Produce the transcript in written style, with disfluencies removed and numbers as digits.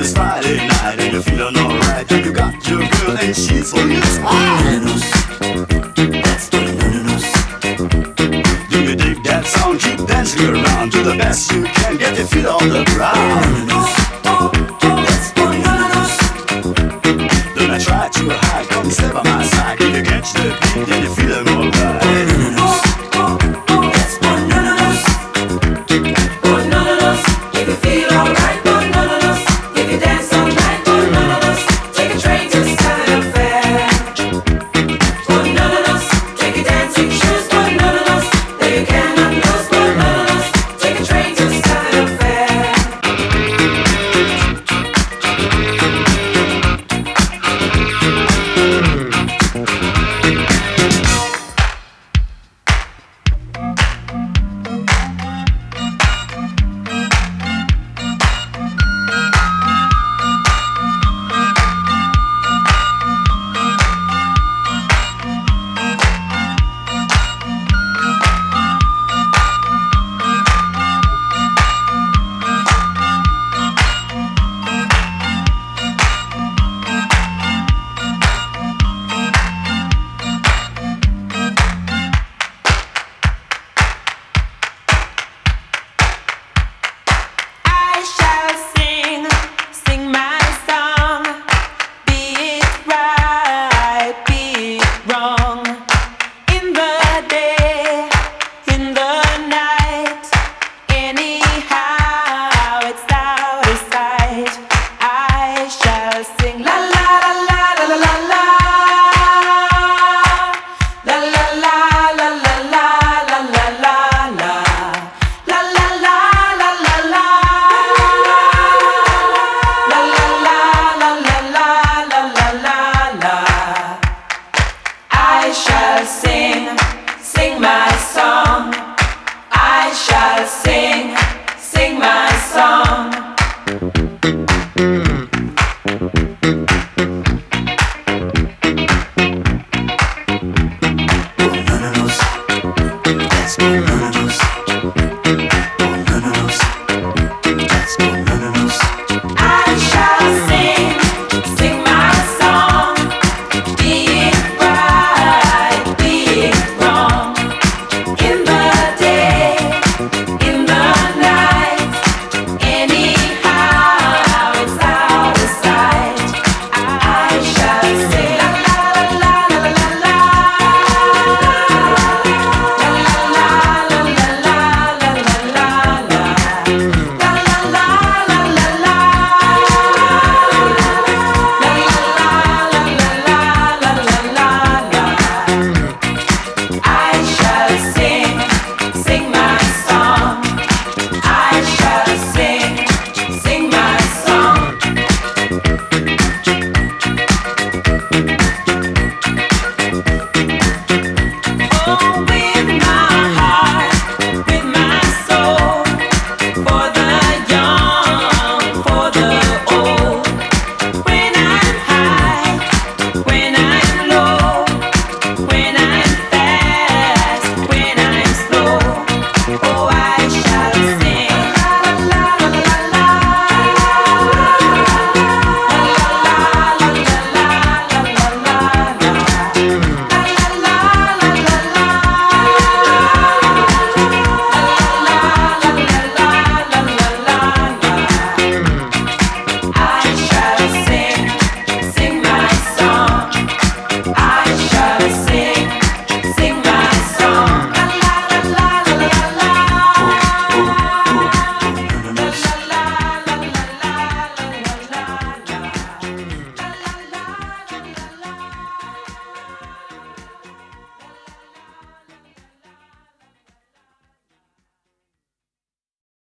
it's Friday night and you're feeling alright. And you got your girl and she's for you to smile. That's bananas. Do you dig that sound? Keep dancing around. Do the best you can, get your feet on the ground. That's bananas. Don't I try too hard, come step by my side. Can you catch the beat and you're feeling alright? That's bananas. Bananas, if you feel alright. Bananas, if you dance all night. Bananas, take a train to Style Fair. Bananas, take your dancing shoes. Bananas, that you cannot lose. Bananas, take a train to Style Fair. I shall sing, sing my song, be it right, be it wrong. In the day, in the night, anyhow it's out of sight. I shall sing la la la la la la la la la la la la la la la la la. La la la la la la la la la la la la la la. I shall sing, sing my song. I shall sing, sing my song.